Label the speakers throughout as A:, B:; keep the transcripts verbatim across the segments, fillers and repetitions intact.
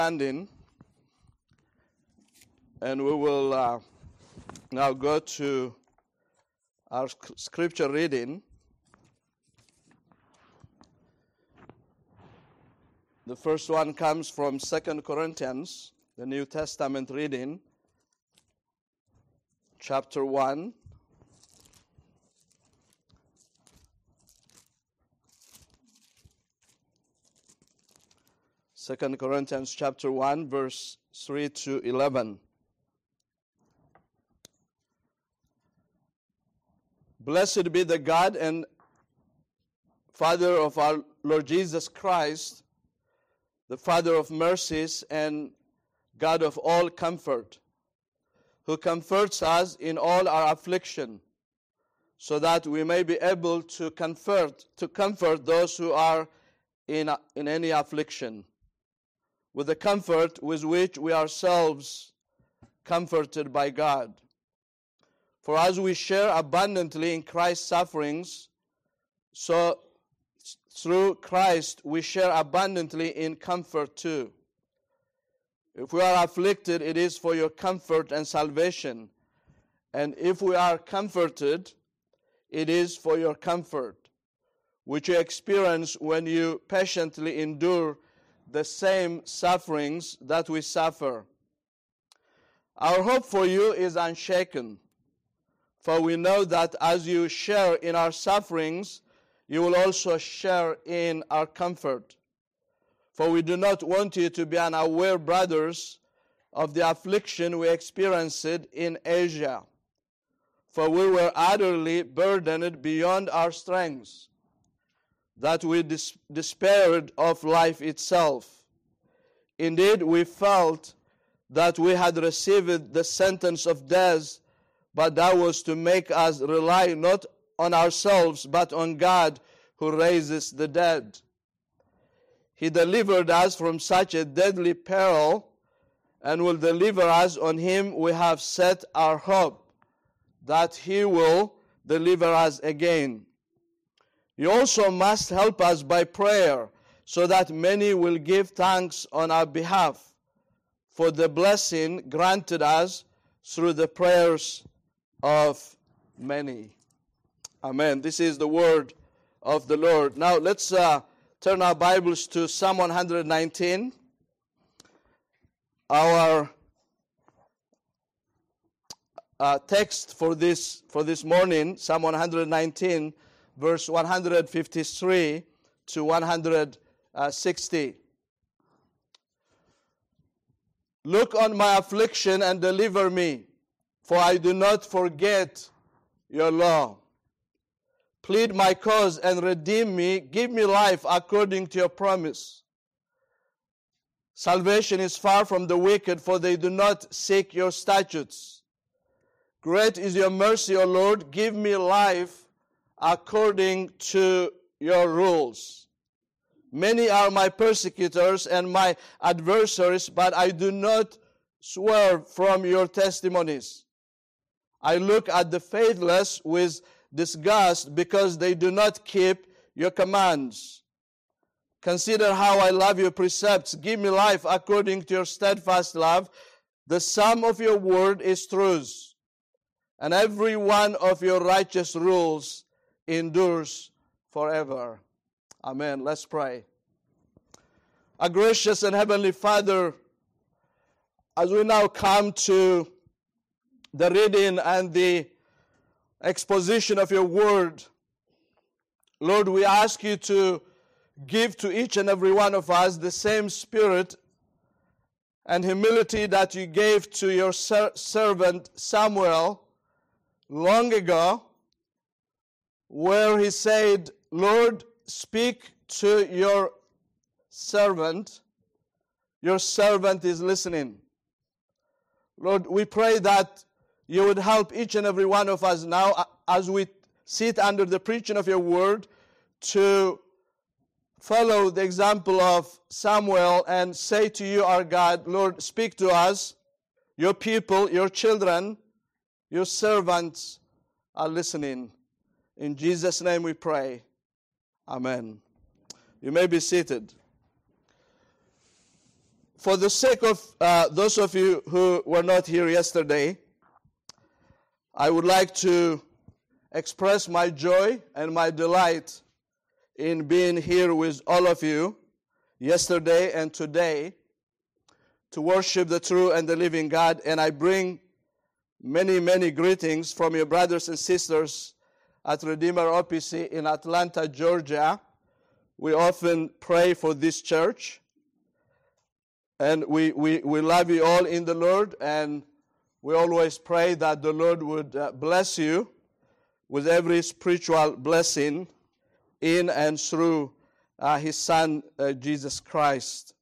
A: Standing, and we will uh, now go to our scripture reading. The first one comes from Second Corinthians, the New Testament reading, chapter one. Second Corinthians chapter one, verse three to eleven. Blessed be the God and Father of our Lord Jesus Christ, the Father of mercies and God of all comfort, who comforts us in all our affliction, so that we may be able to comfort to comfort those who are in, in any affliction, with the comfort with which we ourselves comforted by God. For as we share abundantly in Christ's sufferings, so through Christ we share abundantly in comfort too. If we are afflicted, it is for your comfort and salvation. And if we are comforted, it is for your comfort, which you experience when you patiently endure the same sufferings that we suffer. Our hope for you is unshaken, for we know that as you share in our sufferings, you will also share in our comfort. For we do not want you to be unaware, brothers, of the affliction we experienced in Asia, for we were utterly burdened beyond our strength, that we dis- despaired of life itself. Indeed, we felt that we had received the sentence of death, but that was to make us rely not on ourselves, but on God who raises the dead. He delivered us from such a deadly peril, and will deliver us. On him we have set our hope, that he will deliver us again. You also must help us by prayer, so that many will give thanks on our behalf for the blessing granted us through the prayers of many. Amen. This is the word of the Lord. Now let's uh, turn our Bibles to Psalm one hundred nineteen. Our uh, text for this for this morning, Psalm one hundred nineteen, verse one hundred fifty-three to one hundred sixty. Look on my affliction and deliver me, for I do not forget your law. Plead my cause and redeem me. Give me life according to your promise. Salvation is far from the wicked, for they do not seek your statutes. Great is your mercy, O Lord. Give me life according to your rules. Many are my persecutors and my adversaries, but I do not swerve from your testimonies. I look at the faithless with disgust, because they do not keep your commands. Consider how I love your precepts. Give me life according to your steadfast love. The sum of your word is truth, and every one of your righteous rules endures forever. Amen. Let's pray. Our gracious and heavenly Father, as we now come to the reading and the exposition of your word, Lord, we ask you to give to each and every one of us the same spirit and humility that you gave to your ser- servant Samuel long ago, where he said, Lord, speak to your servant. Your servant is listening. Lord, we pray that you would help each and every one of us now, as we sit under the preaching of your word, to follow the example of Samuel and say to you, our God, Lord, speak to us, your people, your children, your servants are listening. In Jesus' name we pray. Amen. You may be seated. for the sake of uh, those of you who were not here yesterday, I would like to express my joy and my delight in being here with all of you yesterday and today to worship the true and the living God. And I bring many, many greetings from your brothers and sisters at Redeemer O P C in Atlanta, Georgia. We often pray for this church. And we, we, we love you all in the Lord. And we always pray that the Lord would uh, bless you with every spiritual blessing in and through uh, His Son, uh, Jesus Christ.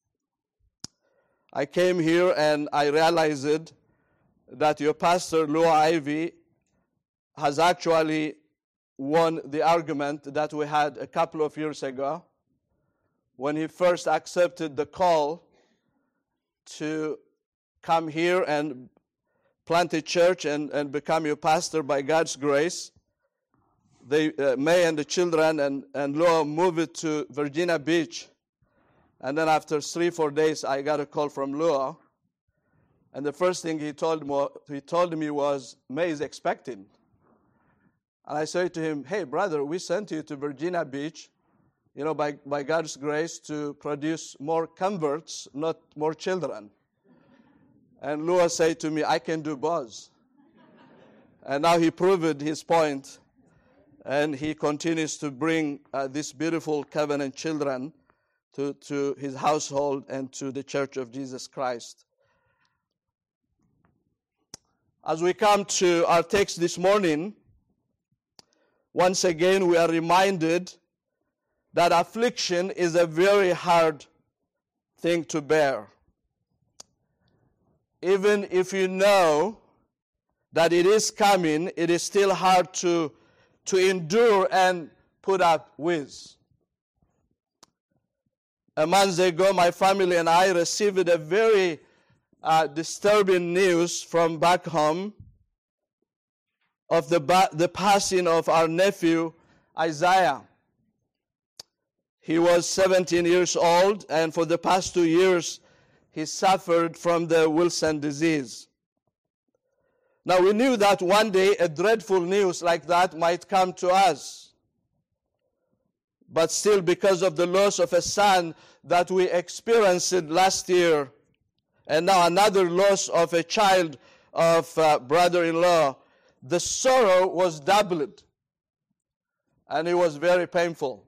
A: I came here and I realized that your pastor, Lua Ivy, has actually won the argument that we had a couple of years ago when he first accepted the call to come here and plant a church and, and become your pastor by God's grace. They, uh, May and the children and, and Lua moved to Virginia Beach. And then after three, four days, I got a call from Lua. And the first thing he told me, he told me was, May is expecting. And I said to him, hey, brother, we sent you to Virginia Beach, you know, by, by God's grace to produce more converts, not more children. And Lua said to me, I can do both. And now he proved his point. And he continues to bring uh, these beautiful covenant children to, to his household and to the Church of Jesus Christ. As we come to our text this morning, once again we are reminded that affliction is a very hard thing to bear. Even if you know that it is coming, it is still hard to, to endure and put up with. A month ago, my family and I received a very uh, disturbing news from back home of the, ba- the passing of our nephew, Isaiah. He was seventeen years old, and for the past two years, he suffered from the Wilson disease. Now, we knew that one day a dreadful news like that might come to us. But still, because of the loss of a son that we experienced last year, and now another loss of a child of uh, brother-in-law, the sorrow was doubled. And it was very painful.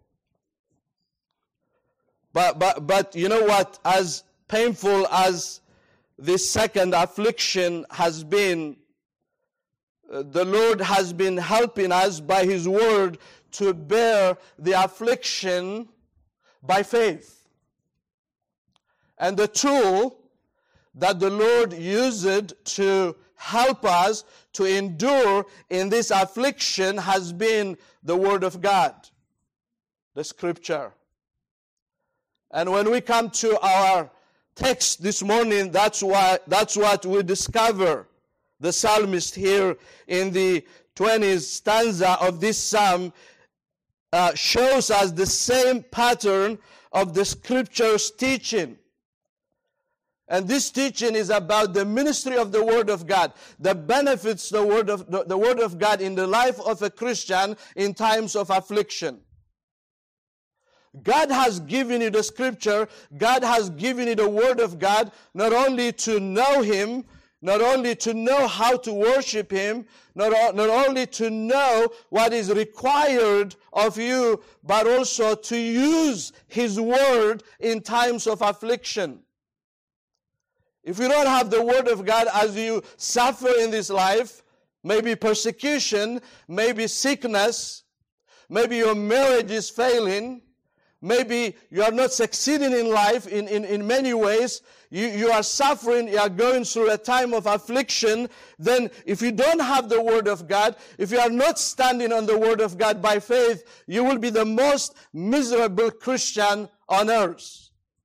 A: But, but, but you know what? As painful as this second affliction has been, uh, the Lord has been helping us by His word to bear the affliction by faith. And the tool that the Lord used to help us to endure in this affliction has been the Word of God, the Scripture. And when we come to our text this morning, that's why that's what we discover. The psalmist here in the twentieth stanza of this psalm uh, shows us the same pattern of the Scripture's teaching. And this teaching is about the ministry of the Word of God, the benefits the Word of the, the Word of God in the life of a Christian in times of affliction. God has given you the Scripture, God has given you the Word of God, not only to know Him, not only to know how to worship Him, not, not only to know what is required of you, but also to use His Word in times of affliction. If you don't have the Word of God as you suffer in this life, maybe persecution, maybe sickness, maybe your marriage is failing, maybe you are not succeeding in life in, in, in many ways, you, you are suffering, you are going through a time of affliction, then if you don't have the Word of God, if you are not standing on the Word of God by faith, you will be the most miserable Christian on earth.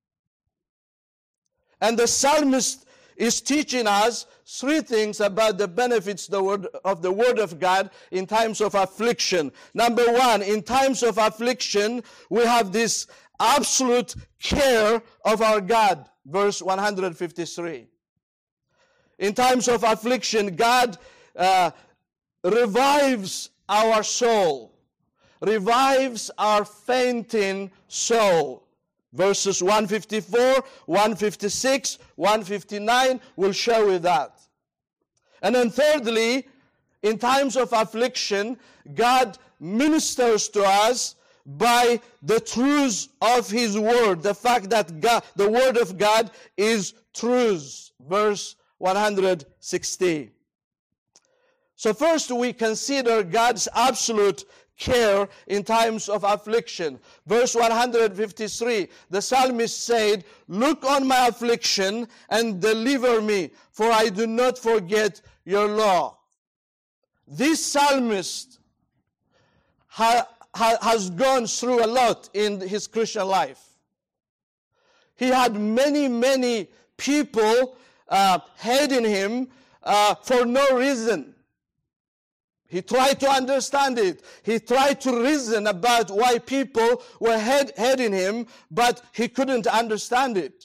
A: And the psalmist is teaching us three things about the benefits the word, of the Word of God in times of affliction. Number one, in times of affliction, we have this absolute care of our God. verse one hundred fifty-three. In times of affliction, God uh, revives our soul, revives our fainting soul. Verses one fifty-four, one fifty-six, one fifty-nine will show you that. And then thirdly, in times of affliction, God ministers to us by the truth of His Word. The fact that God, the Word of God is truth. Verse one hundred sixty. So first we consider God's absolute care in times of affliction. Verse one hundred fifty-three, the psalmist said, "Look on my affliction and deliver me, for I do not forget your law." This psalmist ha, ha, has gone through a lot in his Christian life. He had many, many people uh, hating him uh, for no reason. He tried to understand it. He tried to reason about why people were head, hating him, but he couldn't understand it.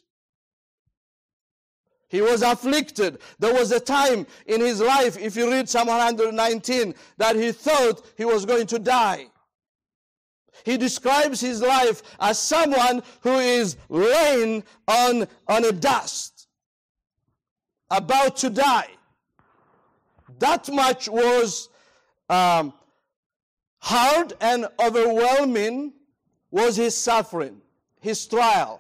A: He was afflicted. There was a time in his life, if you read Psalm one hundred nineteen, that he thought he was going to die. He describes his life as someone who is laying on, on a dust, about to die. That much was um, hard and overwhelming was his suffering, his trial.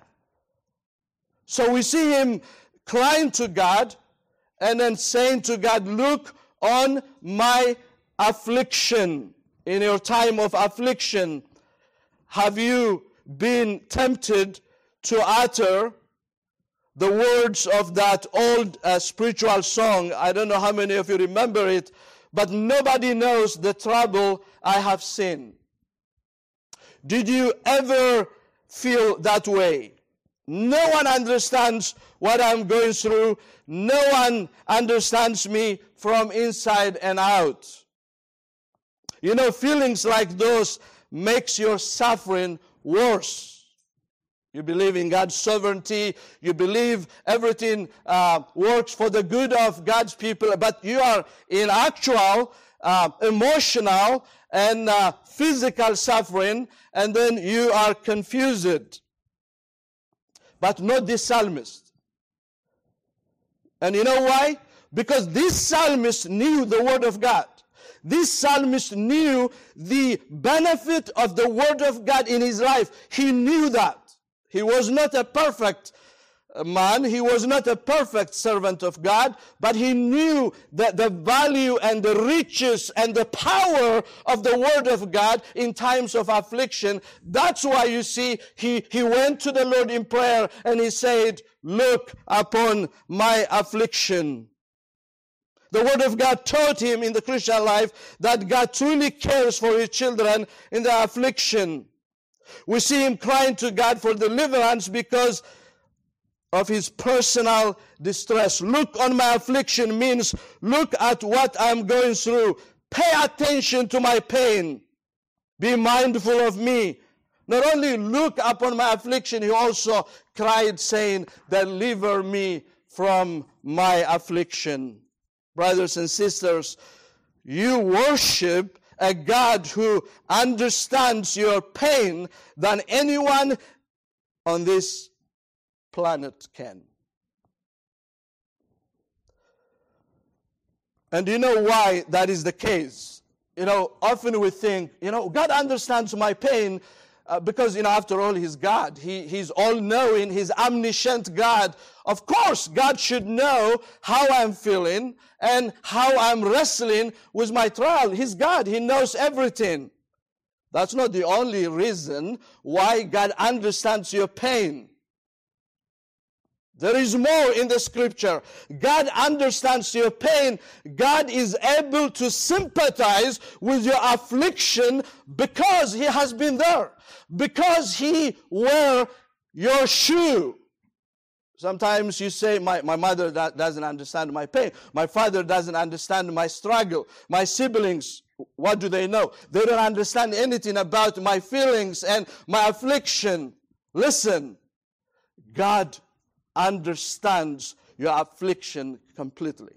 A: So we see him crying to God and then saying to God, "Look on my affliction." In your time of affliction, have you been tempted to utter the words of that old uh, spiritual song? I don't know how many of you remember it, but nobody knows the trouble I have seen. Did you ever feel that way? No one understands what I'm going through. No one understands me from inside and out. You know, feelings like those makes your suffering worse. You believe in God's sovereignty. You believe everything uh, works for the good of God's people, but you are in actual uh, emotional and uh, physical suffering, and then you are confused. But not this psalmist. And you know why? Because this psalmist knew the Word of God. This psalmist knew the benefit of the Word of God in his life. He knew that. He was not a perfect man. He was not a perfect servant of God, but he knew that the value and the riches and the power of the Word of God in times of affliction. That's why you see he, he went to the Lord in prayer and he said, "Look upon my affliction." The Word of God taught him in the Christian life that God truly cares for His children in their affliction. We see him crying to God for deliverance because of his personal distress. "Look on my affliction" means look at what I'm going through. Pay attention to my pain. Be mindful of me. Not only look upon my affliction, he also cried saying, "Deliver me from my affliction." Brothers and sisters, you worship a God who understands your pain than anyone on this planet can. And do you know why that is the case? You know, often we think, you know, God understands my pain uh, because, you know, after all, He's God. He, he's all-knowing. He's omniscient God. Of course, God should know how I'm feeling and how I'm wrestling with my trial. He's God. He knows everything. That's not the only reason why God understands your pain. There is more in the scripture. God understands your pain. God is able to sympathize with your affliction because He has been there. Because He wore your shoe. Sometimes you say, my, my mother doesn't understand my pain. My father doesn't understand my struggle. My siblings, what do they know? They don't understand anything about my feelings and my affliction. Listen, God understands your affliction completely.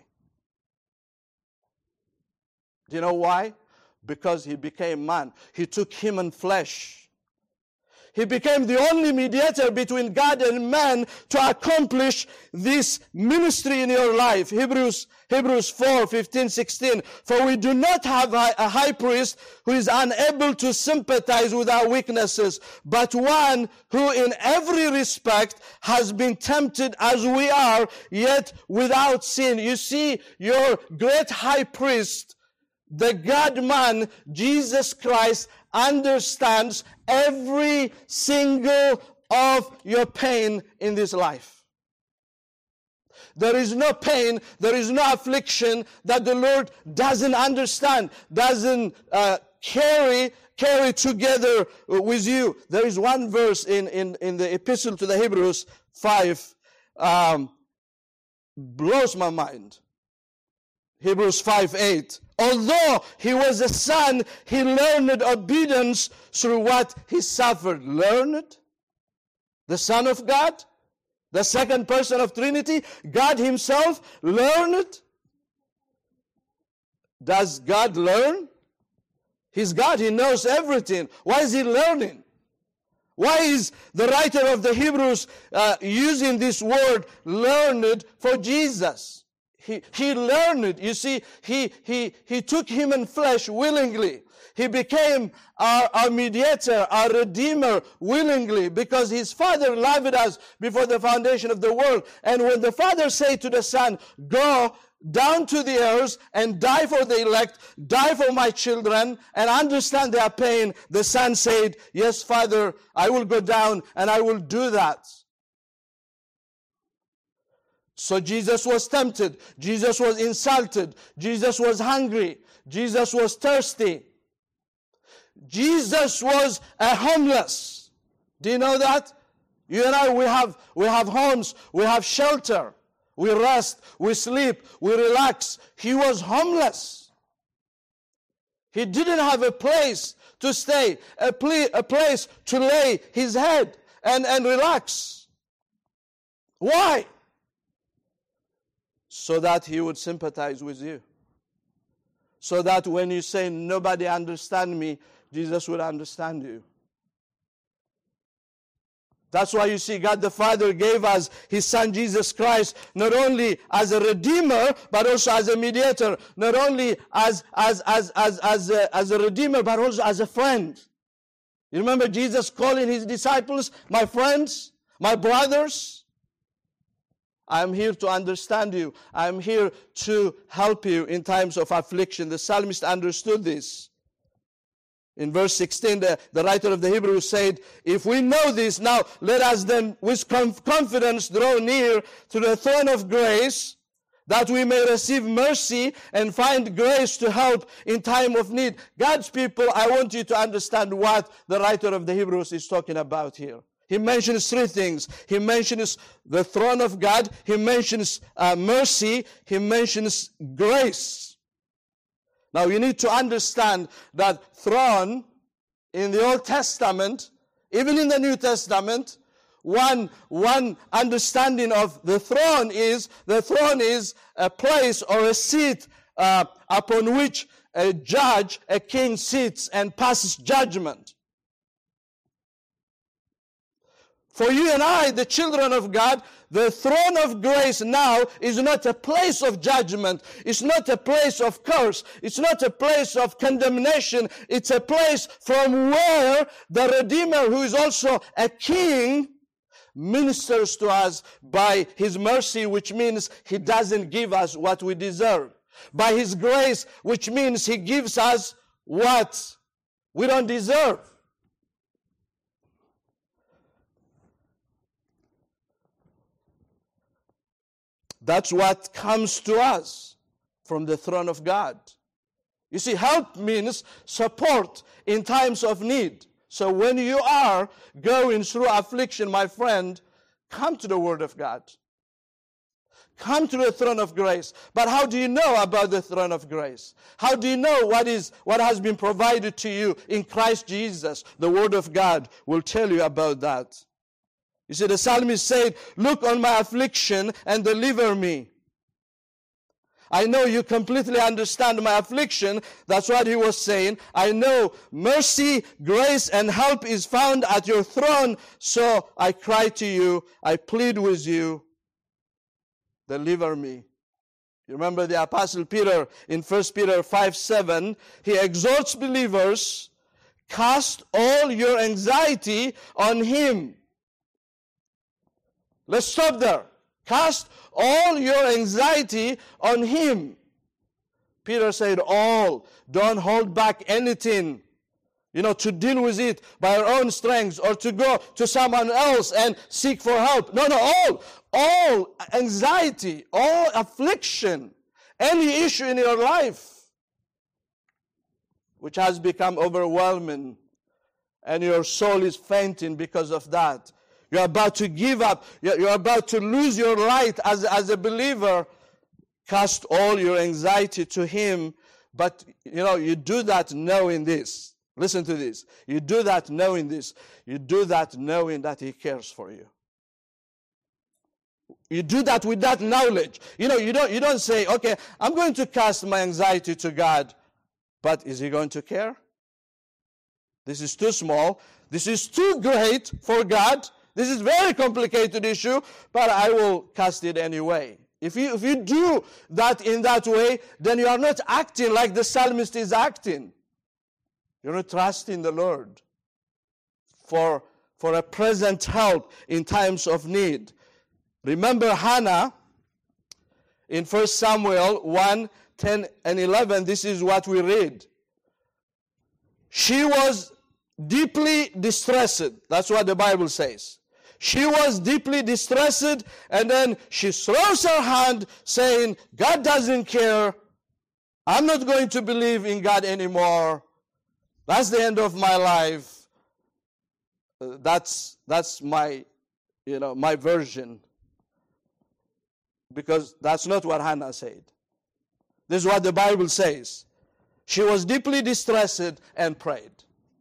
A: Do you know why? Because he became man. He took human flesh. He became the only mediator between God and man to accomplish this ministry in your life. Hebrews, Hebrews four, fifteen, sixteen. For we do not have a high priest who is unable to sympathize with our weaknesses, but one who in every respect has been tempted as we are, yet without sin. You see, your great high priest, the God-man, Jesus Christ, understands every single of your pain in this life. There is no pain, there is no affliction that the Lord doesn't understand, doesn't uh, carry carry together with you. There is one verse in, in, in the Epistle to the Hebrews five, um, blows my mind. Hebrews five eight. Although he was a son, he learned obedience through what he suffered. Learned? The Son of God? The second person of Trinity? God himself learned? Does God learn? He's God. He knows everything. Why is he learning? Why is the writer of the Hebrews uh, using this word learned for Jesus? He, he learned, you see, he, he, he took human flesh willingly. He became our, our mediator, our redeemer willingly, because his Father loved us before the foundation of the world. And when the Father said to the Son, go down to the earth and die for the elect, die for my children, and understand their pain, the Son said, yes, Father, I will go down and I will do that. So Jesus was tempted. Jesus was insulted. Jesus was hungry. Jesus was thirsty. Jesus was a homeless. Do you know that? You and I, we have, we have homes. We have shelter. We rest. We sleep. We relax. He was homeless. He didn't have a place to stay, a, ple- a place to lay his head and, and relax. Why? So that he would sympathize with you. So that when you say, nobody understands me, Jesus would understand you. That's why you see God the Father gave us his Son Jesus Christ, not only as a redeemer, but also as a mediator. Not only as, as, as, as, as, a, as a redeemer, but also as a friend. You remember Jesus calling his disciples, my friends, my brothers? I'm here to understand you. I'm here to help you in times of affliction. The psalmist understood this. In verse sixteen, the, the writer of the Hebrews said, if we know this, now let us then with confidence draw near to the throne of grace, that we may receive mercy and find grace to help in time of need. God's people, I want you to understand what the writer of the Hebrews is talking about here. He mentions three things. He mentions the throne of God. He mentions uh, mercy. He mentions grace. Now you need to understand that throne in the Old Testament, even in the New Testament, one, one understanding of the throne is, the throne is a place or a seat uh, upon which a judge, a king sits and passes judgment. For you and I, the children of God, the throne of grace now is not a place of judgment. It's not a place of curse. It's not a place of condemnation. It's a place from where the Redeemer, who is also a king, ministers to us by his mercy, which means he doesn't give us what we deserve. By his grace, which means he gives us what we don't deserve. That's what comes to us from the throne of God. You see, help means support in times of need. So when you are going through affliction, my friend, come to the Word of God. Come to the throne of grace. But how do you know about the throne of grace? How do you know what is what has been provided to you in Christ Jesus? The Word of God will tell you about that. You see, the psalmist said, look on my affliction and deliver me. I know you completely understand my affliction. That's what he was saying. I know mercy, grace, and help is found at your throne. So I cry to you. I plead with you. Deliver me. You remember the Apostle Peter in First Peter five seven. He exhorts believers, cast all your anxiety on him. Let's stop there. Cast all your anxiety on him. Peter said all. Don't hold back anything, you know, to deal with it by our own strength or to go to someone else and seek for help. No, no, all. All anxiety, all affliction, any issue in your life which has become overwhelming and your soul is fainting because of that. You're about to give up. You're about to lose your light as, as a believer. Cast all your anxiety to him. But, you know, you do that knowing this. Listen to this. You do that knowing this. You do that knowing that he cares for you. You do that with that knowledge. You know, you don't, you don't say, okay, I'm going to cast my anxiety to God. But is he going to care? This is too small. This is too great for God. This is a very complicated issue, but I will cast it anyway. If you, if you do that in that way, then you are not acting like the psalmist is acting. You're not trusting the Lord for, for a present help in times of need. Remember Hannah in First Samuel one, ten, and eleven. This is what we read. She was deeply distressed. That's what the Bible says. She was deeply distressed, and then she throws her hand saying, God doesn't care. I'm not going to believe in God anymore. That's the end of my life. Uh, that's that's my, you know, my version. Because that's not what Hannah said. This is what the Bible says. She was deeply distressed and prayed.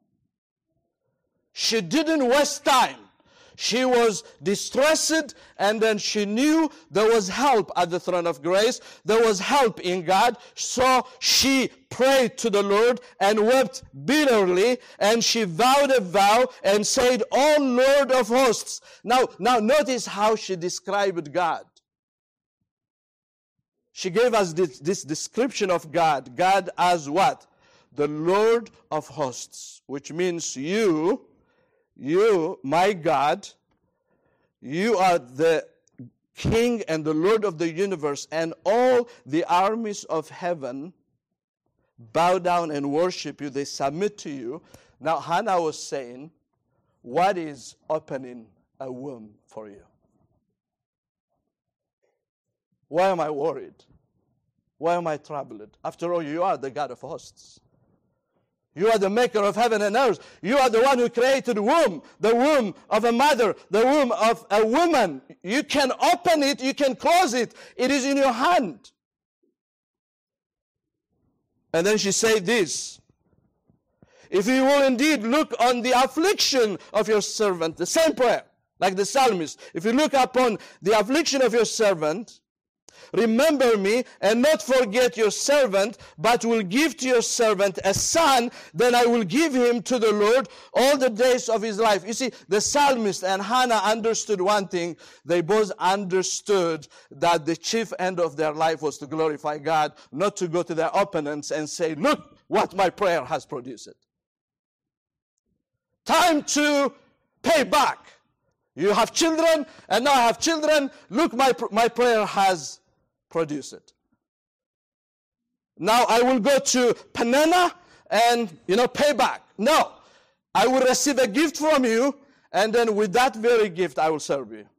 A: She didn't waste time. She was distressed, and then she knew there was help at the throne of grace. There was help in God. So she prayed to the Lord and wept bitterly, and she vowed a vow and said, "O Lord of hosts." Now, now notice how she described God. She gave us this, this description of God. God as what? The Lord of hosts, which means you, you, my God, you are the King and the Lord of the universe, and all the armies of heaven bow down and worship you. They submit to you. Now, Hannah was saying, what is opening a womb for you? Why am I worried? Why am I troubled? After all, you are the God of hosts. You are the maker of heaven and earth. You are the one who created the womb, the womb of a mother, the womb of a woman. You can open it, you can close it. It is in your hand. And then she said this, if you will indeed look on the affliction of your servant, the same prayer, like the psalmist, if you look upon the affliction of your servant, remember me and not forget your servant, but will give to your servant a son, then I will give him to the Lord all the days of his life. You see, the psalmist and Hannah understood one thing. They both understood that the chief end of their life was to glorify God, not to go to their opponents and say, look what my prayer has produced. Time to pay back. You have children, and now I have children. Look, my, my prayer has produce it. Now I will go to Peninnah and, you know, pay back. No, I will receive a gift from you, and then with that very gift I will serve you.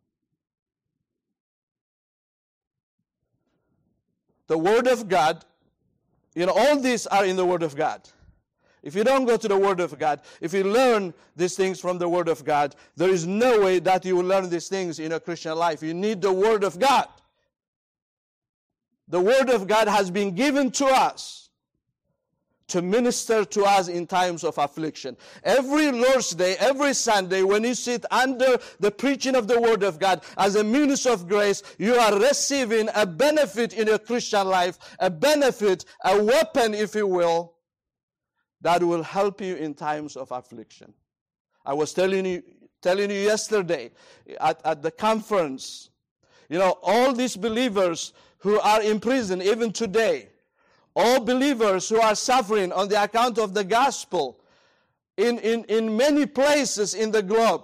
A: The Word of God, you know, all these are in the Word of God. If you don't go to the Word of God, if you learn these things from the Word of God, there is no way that you will learn these things in a Christian life. You need the Word of God. The Word of God has been given to us to minister to us in times of affliction. Every Lord's Day, every Sunday, when you sit under the preaching of the Word of God as a minister of grace, you are receiving a benefit in your Christian life, a benefit, a weapon, if you will, that will help you in times of affliction. I was telling you, telling you yesterday at, at the conference, you know, all these believers who are in prison, even today, all believers who are suffering on the account of the gospel in, in, in many places in the globe,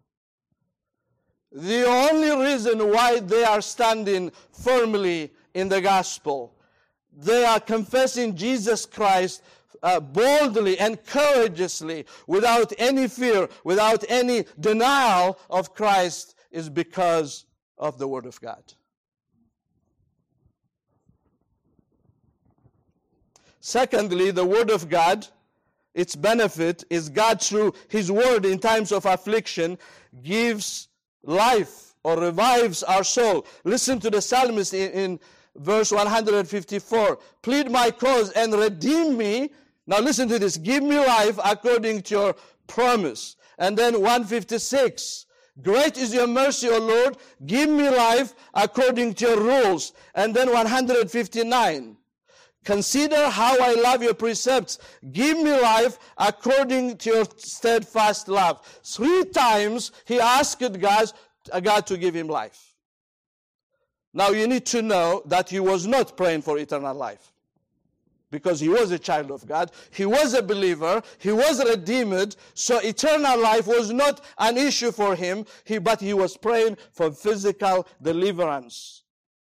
A: the only reason why they are standing firmly in the gospel, they are confessing Jesus Christ uh, boldly and courageously, without any fear, without any denial of Christ, is because of the Word of God. Secondly, the Word of God, its benefit is God through His Word in times of affliction gives life or revives our soul. Listen to the psalmist in, in verse one hundred fifty-four. Plead my cause and redeem me. Now listen to this. Give me life according to your promise. And then one fifty-six. Great is your mercy, O Lord. Give me life according to your rules. And then one hundred fifty-nine. Consider how I love your precepts. Give me life according to your steadfast love. Three times he asked God, God to give him life. Now you need to know that he was not praying for eternal life, because he was a child of God. He was a believer. He was redeemed. So eternal life was not an issue for him. He, but he was praying for physical deliverance.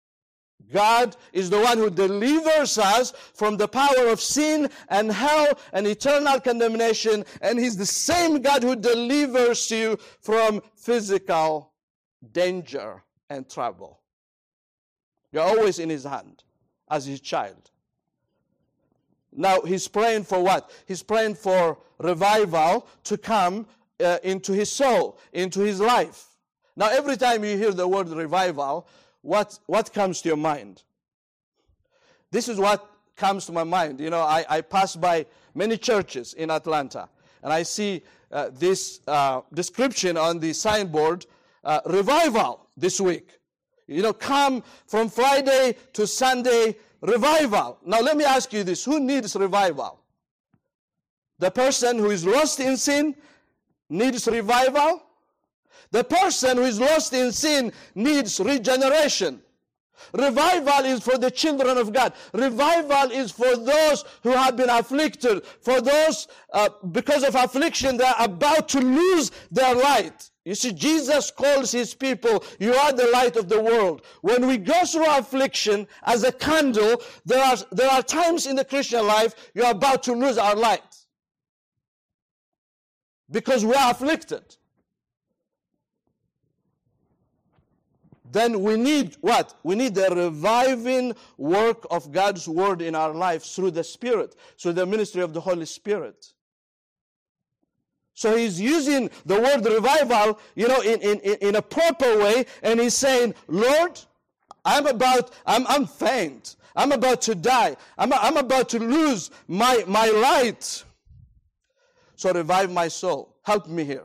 A: God is the one who delivers us from the power of sin and hell and eternal condemnation. And He's the same God who delivers you from physical danger and trouble. You're always in His hand as His child. Now, He's praying for what? He's praying for revival to come uh, into his soul, into his life. Now, every time you hear the word revival, What what comes to your mind? This is what comes to my mind. You know, I, I pass by many churches in Atlanta, and I see uh, this uh, description on the signboard, uh, revival this week. You know, come from Friday to Sunday, revival. Now let me ask you this, who needs revival? The person who is lost in sin needs revival? The person who is lost in sin needs regeneration. Revival is for the children of God. Revival is for those who have been afflicted. For those, uh, because of affliction, they are about to lose their light. You see, Jesus calls His people, you are the light of the world. When we go through affliction as a candle, there are, there are times in the Christian life you are about to lose our light. Because we are afflicted. Then we need what? We need the reviving work of God's Word in our lives through the Spirit, through the ministry of the Holy Spirit. So He's using the word revival, you know, in, in, in a proper way, and He's saying, Lord, I'm about, I'm, I'm faint. I'm about to die. I'm, I'm about to lose my, my light. So revive my soul. Help me here.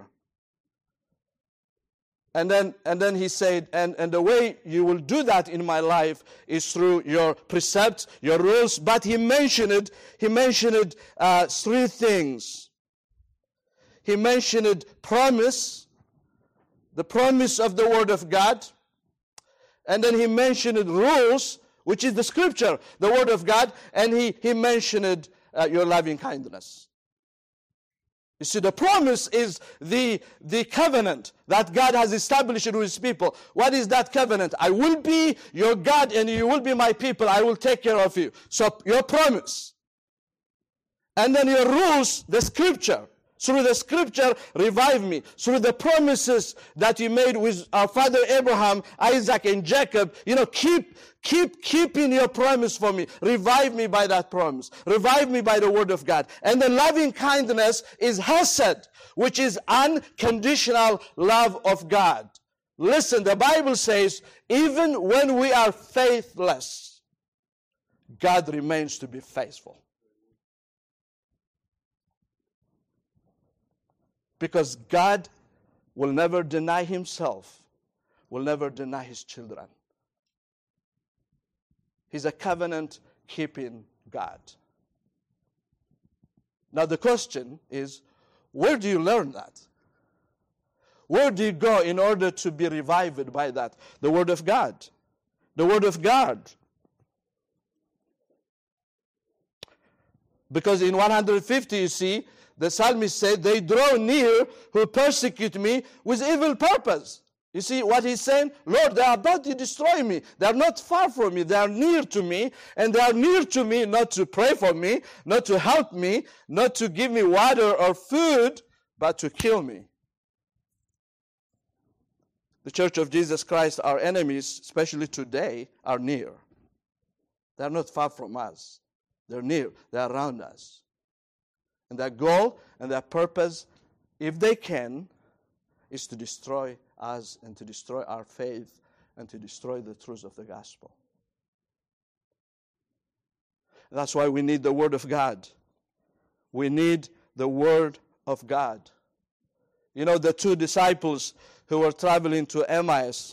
A: And then, and then he said, and, and the way you will do that in my life is through your precepts, your rules. But he mentioned, he mentioned uh, three things. He mentioned promise, the promise of the Word of God. And then he mentioned rules, which is the Scripture, the Word of God. And he, he mentioned uh, your loving kindness. You see, the promise is the, the covenant that God has established with His people. What is that covenant? I will be your God and you will be my people. I will take care of you. So your promise. And then your rules, the Scripture. Through the Scripture, revive me. Through the promises that you made with our father Abraham, Isaac, and Jacob, you know, keep, keep, keeping your promise for me. Revive me by that promise. Revive me by the Word of God. And the loving kindness is hesed, which is unconditional love of God. Listen, the Bible says, even when we are faithless, God remains to be faithful. Because God will never deny himself, will never deny his children. He's a covenant-keeping God. Now the question is, where do you learn that? Where do you go in order to be revived by that? The Word of God. The Word of God. Because in one hundred fifty, you see, the psalmist said, they draw near who persecute me with evil purpose. You see what he's saying? Lord, they are about to destroy me. They are not far from me. They are near to me. And they are near to me not to pray for me, not to help me, not to give me water or food, but to kill me. The Church of Jesus Christ, our enemies, especially today, are near. They are not far from us. They're near. They are around us. And their goal and their purpose, if they can, is to destroy us and to destroy our faith and to destroy the truths of the gospel. That's why we need the Word of God. We need the Word of God. You know, the two disciples who were traveling to Emmaus.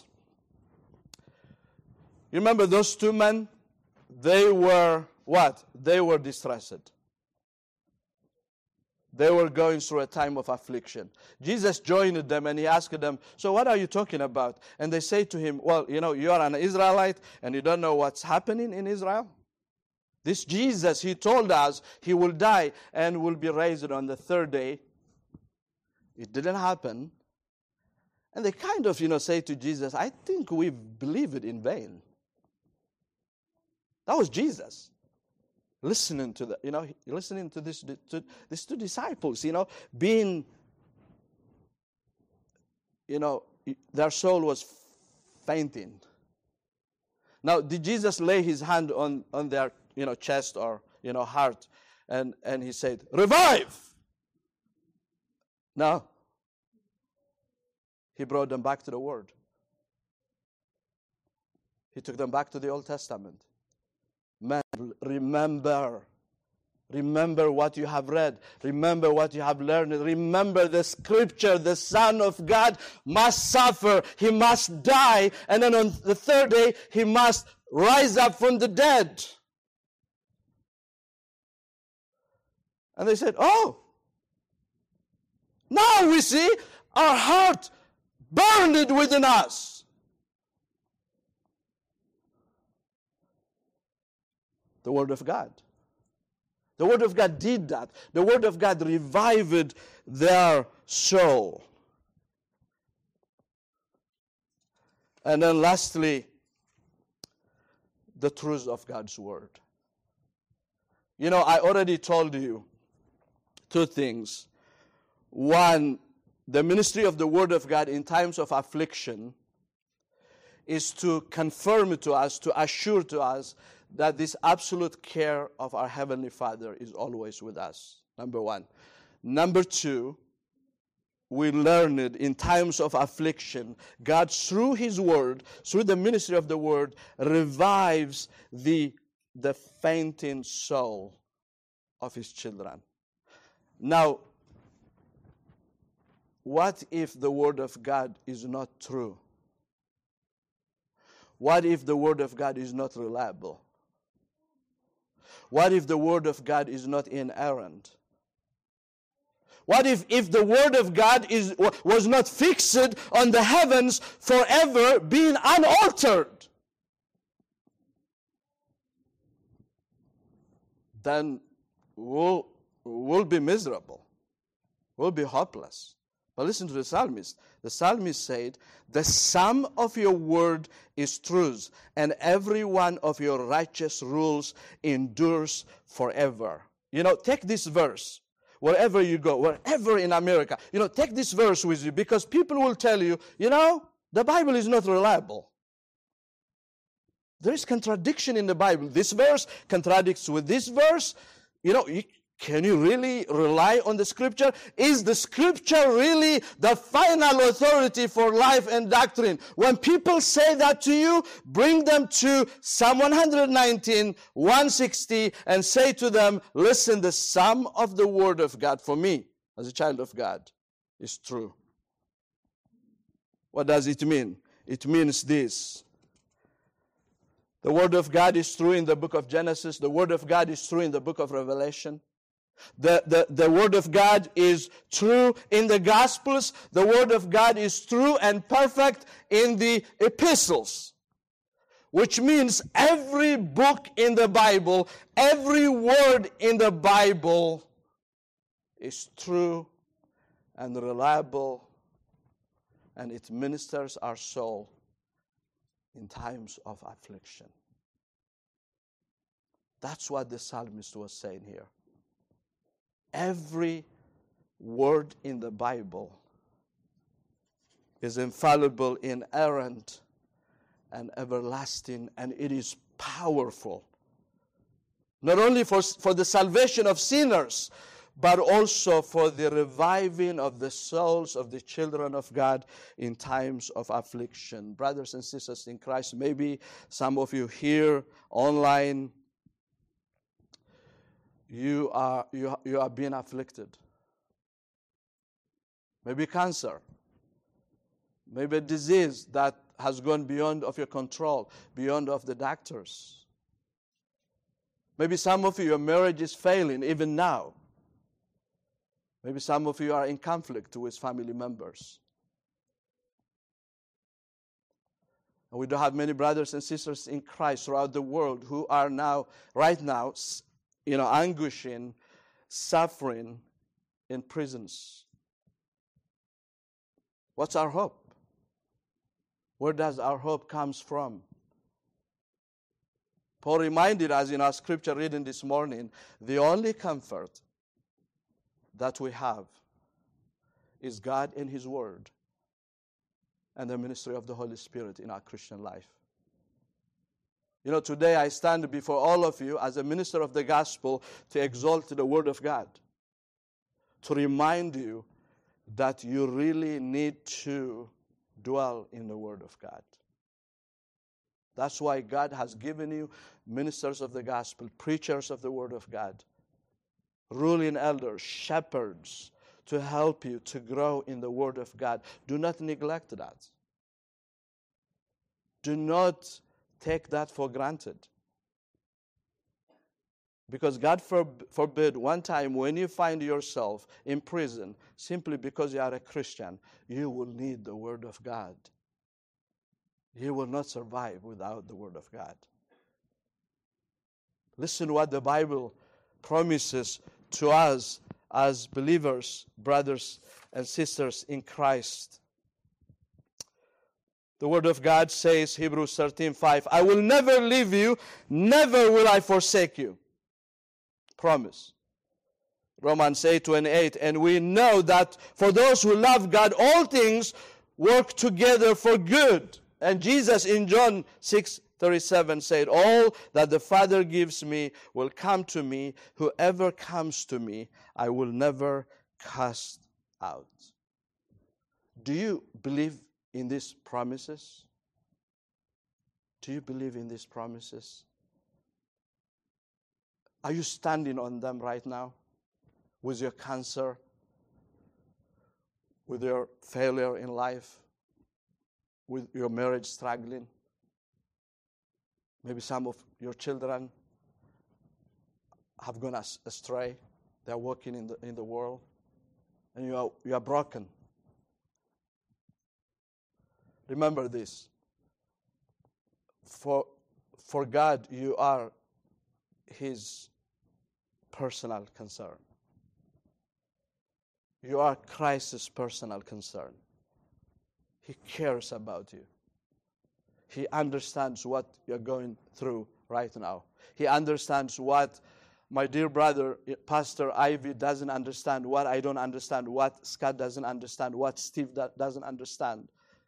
A: You remember those two men? They were what? They were distressed. They were going through a time of affliction. Jesus joined them and he asked them, so what are you talking about? And they say to him, well, you know, you are an Israelite and you don't know what's happening in Israel? This Jesus, he told us he will die and will be raised on the third day. It didn't happen. And they kind of, you know, say to Jesus, I think we believe it in vain. That was Jesus. Listening to the, you know, listening to this, to these two disciples, you know, being, you know, their soul was fainting. Now, did Jesus lay his hand on, on their, you know, chest or, you know, heart, and, and he said, revive? No. He brought them back to the Word. He took them back to the Old Testament. Man, remember. Remember what you have read. Remember what you have learned. Remember the Scripture. The Son of God must suffer. He must die. And then on the third day, he must rise up from the dead. And they said, oh, now we see our heart burned within us. The Word of God. The Word of God did that. The Word of God revived their soul. And then lastly, the truth of God's Word. You know, I already told you two things. One, the ministry of the Word of God in times of affliction is to confirm to us, to assure to us that this absolute care of our Heavenly Father is always with us. Number one. Number two, we learn it in times of affliction. God, through His Word, through the ministry of the Word, revives the, the fainting soul of His children. Now, what if the Word of God is not true? What if the Word of God is not reliable? What if the Word of God is not inerrant? What if, if the Word of God is, was not fixed on the heavens forever, being unaltered? Then we'll, we'll be miserable. We'll be hopeless. But listen to the psalmist. The psalmist said, the sum of your word is truth, and every one of your righteous rules endures forever. You know, take this verse wherever you go, wherever in America. You know, take this verse with you, because people will tell you, you know, the Bible is not reliable. There is contradiction in the Bible. This verse contradicts with this verse. You know, you, can you really rely on the Scripture? Is the Scripture really the final authority for life and doctrine? When people say that to you, bring them to Psalm one nineteen, one sixty, and say to them, listen, the sum of the Word of God for me, as a child of God, is true. What does it mean? It means this. The Word of God is true in the book of Genesis. The Word of God is true in the book of Revelation. The, the, the Word of God is true in the Gospels. The Word of God is true and perfect in the epistles. Which means every book in the Bible, every word in the Bible is true and reliable, and it ministers our soul in times of affliction. That's what the psalmist was saying here. Every word in the Bible is infallible, inerrant, and everlasting, and it is powerful. Not only for, for the salvation of sinners, but also for the reviving of the souls of the children of God in times of affliction. Brothers and sisters in Christ, maybe some of you here online, you are you, you are being afflicted. Maybe cancer. Maybe a disease that has gone beyond of your control, beyond of the doctors. Maybe some of you, your marriage is failing even now. Maybe some of you are in conflict with family members. And we do have many brothers and sisters in Christ throughout the world who are now, right now, you know, anguishing, suffering in prisons. What's our hope? Where does our hope comes from? Paul reminded us in our scripture reading this morning, the only comfort that we have is God and His Word and the ministry of the Holy Spirit in our Christian life. You know, today I stand before all of you as a minister of the gospel to exalt the Word of God, to remind you that you really need to dwell in the Word of God. That's why God has given you ministers of the gospel, preachers of the Word of God, ruling elders, shepherds, to help you to grow in the Word of God. Do not neglect that. Do not take that for granted. Because God forbid, one time when you find yourself in prison simply because you are a Christian, you will need the Word of God. You will not survive without the Word of God. Listen what the Bible promises to us as believers, brothers and sisters in Christ. The Word of God says, Hebrews thirteen five, I will never leave you, never will I forsake you. Promise. Romans eight twenty-eight, and we know that for those who love God, all things work together for good. And Jesus in John six thirty-seven said, all that the Father gives me will come to me. Whoever comes to me, I will never cast out. Do you believe in these promises? Do you believe in these promises? Are you standing on them right now? With your cancer? With your failure in life? With your marriage struggling? Maybe some of your children have gone astray. They are walking in the in the world. And you are you are broken. Remember this. For for God, you are His personal concern. You are Christ's personal concern. He cares about you. He understands what you're going through right now. He understands what my dear brother, Pastor Ivy, doesn't understand, what I don't understand, what Scott doesn't understand, what Steve doesn't understand.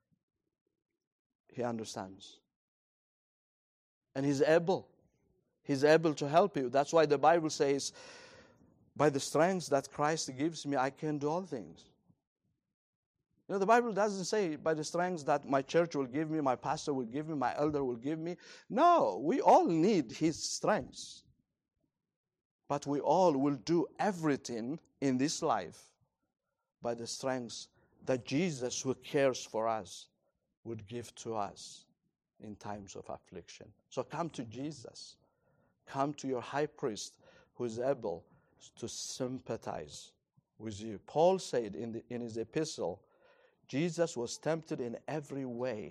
A: He understands. And He's able. He's able to help you. That's why the Bible says, by the strength that Christ gives me, I can do all things. You know, the Bible doesn't say, by the strength that my church will give me, my pastor will give me, my elder will give me. No, we all need His strength. But we all will do everything in this life by the strength that Jesus, who cares for us, would give to us in times of affliction. So come to Jesus. Come to your high priest who is able to sympathize with you. Paul said in, the, in his epistle, Jesus was tempted in every way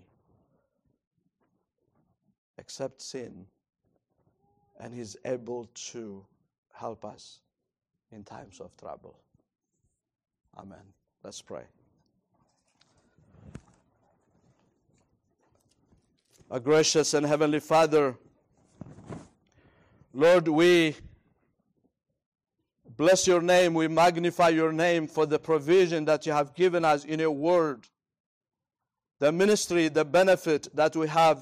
A: except sin, and he's able to help us in times of trouble. Amen. Let's pray. Our gracious and heavenly Father, Lord, we bless your name, we magnify your name for the provision that you have given us in your word, the ministry, the benefit that we have